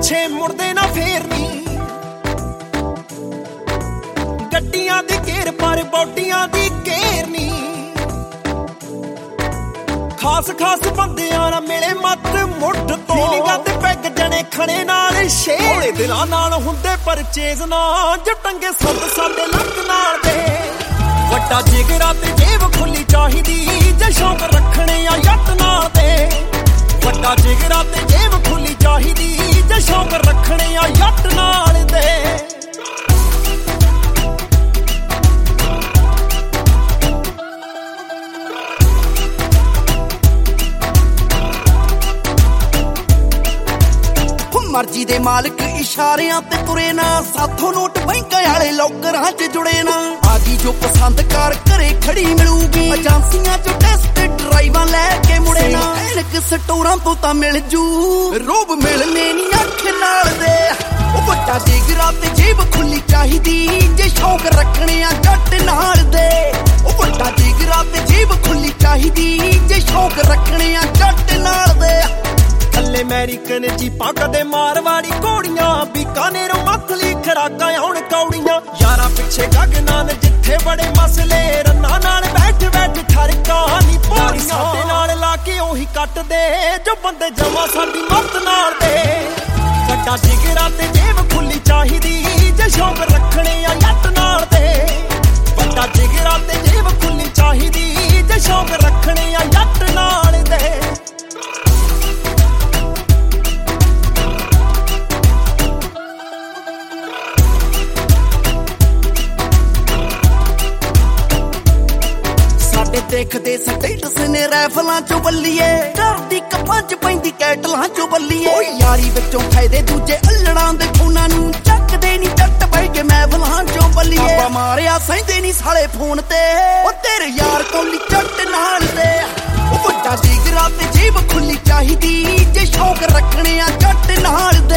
ਪਿੱਛੇ ਮੁੜਦੇ ਨਾ ਫੇਰ ਨੀ। ਗੱਡੀਆਂ ਦੀ ਘੇਰ ਪਰ ਬੋਡੀਆਂ ਦੀ ਘੇਰ ਨੀ। ਖਾਸ ਖਾਸ ਬੰਦਿਆਂ ਨਾਲ ਮਿਲੇ ਮੱਤ ਮੁੱਢ ਤੋਂ। ਨੀਲੀਆਂ ਤੇ ਪੈਗ ਜਣੇ ਖਣੇ ਨਾਲ ਸ਼ੇਰ। ਦਿਲਾਂ ਨਾਲ ਹੁੰਦੇ ਪਰਚੇਜ਼ ਨਾ ਜਟੰਗੇ ਸੰਦ ਸਾਡੇ ਲੱਕ ਨਾਲ ਦੇ। ਵੱਡਾ ਜਿਗਰਾ ਤੇ ਜੇਬ ਖੁੱਲੀ ਚਾਹੀਦੀ ਜੇ ਸ਼ੌਂਕ ਰੱਖਣੇ ਆ ਜੱਟ ਨਾਲ ਦੇ। ਵੱਡਾ ਜਿਗਰਾ ਤੇ ਜੇਬ ਖੁੱਲੀ ਚਾਹੀਦੀ ਜੇ ਸ਼ੌਂਕ ਰੱਖਣੇ ਆ ਜੱਟ ਨਾਲ ਦੇ। ਮਰਜ਼ੀ ਦੇ ਮਾਲਕ ਇਸ਼ਾਰਿਆਂ ਤੇ ਤੁਰੇ ਨਾ। ਸਾਥੋਂ ਨੋਟ ਬੈਂਕਾਂ ਵਾਲੇ ਲੋਕਰਾਂ 'ਚ ਜੁੜੇ ਨਾ। ਆਗੀ ਜੋ ਪਸੰਦ ਕਰ ਘਰੇ ਖੜੀ ਮਿਲੂਗੀ। ਏਜੰਸੀਆਂ 'ਚ ਟੈਸਟ ਡਰਾਈਵਾਂ ਲੈ ਕੇ ਮੁੜੇ ਨਾ। ਐਨਕ ਸਟੋਰਾਂ ਤੋਂ ਤਾਂ ਮਿਲ ਜੂ ਰੋਬ ਮਿਲਨੇ ਨੀ ਅੱਖ ਨਾਲ ਦੇ। ਉਹ ਵੱਡਾ ਜਿਗਰਾ ਤੇ ਜੇਬ ਖੁੱਲੀ ਚਾਹੀਦੀ ਜੇ ਸ਼ੌਂਕ ਰੱਖਣੇ ਆ ਜੱਟ ਨਾਲ ਦੇ। ਉਹ ਵੱਡਾ ਜਿਗਰਾ ਤੇ ਜੇਬ ਖੁੱਲੀ ਚਾਹੀਦੀ ਜੇ ਸ਼ੌਂਕ ਰੱਖਣੇ ਆ ਜੱਟ ਨਾਲ ਦੇ। ਥੱਲੇ ਅਮਰੀਕਨ ਜੀਪਾਂ ਕਦੇ ਮਾਰਵਾੜੀ ਘੋੜੀਆਂ। ਬੀਕਾਨੇਰੋਂ ਮੱਥਲੀ ਖਰਾਕਾਂ ਆਉਣ ਕੌੜੀਆਂ। ਯਾਰਾਂ ਪਿੱਛੇ ਗਗਨਾਂ ਨੇ ਜਿੱਥੇ ਬੜੇ ਮਸਲੇ। ਰੰਨਾਂ ਨਾਲ ਬੈਠ ਬੈਠ ਠਰਕਾਂ ਨੀ ਪੌੜੀਆਂ। ਸਾਡੇ ਨਾਲ ਲਾ ਕੇ ਉਹੀ ਕੱਟਦੇ ਜੋ ਬੰਦੇ ਜਮਾ ਸਾਡੀ ਮੱਤ ਨਾਲ ਦੇ। ਵੱਡਾ ਜਿਗਰਾ ਤੇ ਜੇਬ ਖੁੱਲੀ ਚਾਹੀਦੀ ਜੇ ਸ਼ੌਂਕ ਰੱਖਣੇ ਆ ਜੱਟ ਨਾਲ ਦੇ। ਵੱਡਾ ਜਿਗਰਾ ਤੇ ਜੇਬ ਖੁੱਲੀ ਚਾਹੀਦੀ ਜੇ ਸ਼ੌਂਕ ਰੱਖਣੇ ਆ ਜੱਟ ਨਾਲ ਦੇ। ਦੇਖਦੇ ਸਟੇਟਸ ਨੇ ਰਾਈਫਲਾਂ ਚੋਂ ਬੱਲੀਏ। ਡਰਦੀ ਕੱਪਾਂ 'ਚ ਪੈਂਦੀ ਕੈਟਲਾਂ 'ਚੋਂ ਬੱਲੀਏ। ਓ ਯਾਰੀ ਵਿੱਚੋਂ ਫਾਇਦੇ ਦੂਜੇ ਅਲੜਾਂ ਦੇ ਫੋਨਾਂ ਨੂੰ ਚੱਕਦੇ ਨੀ ਜੱਟ ਬਹਿ ਕੇ ਮਹਿਫਲਾਂ 'ਚੋਂ ਬੱਲੀਏ। ਆਪਾਂ ਮਾਰਿਆ ਸਹਿੰਦੇ ਨੀ ਸਾਲੇ ਫੋਨ ਤੇ ਓ ਤੇਰੇ ਯਾਰ ਕੋਲੀ ਜੱਟ ਨਾਲ ਦੇ। ਓ ਵੱਡਾ ਜਿਗਰਾ ਤੇ ਜੇਬ ਖੁੱਲੀ ਚਾਹੀਦੀ ਜੇ ਸ਼ੌਂਕ ਰੱਖਣੇ ਆ ਜੱਟ ਨਾਲ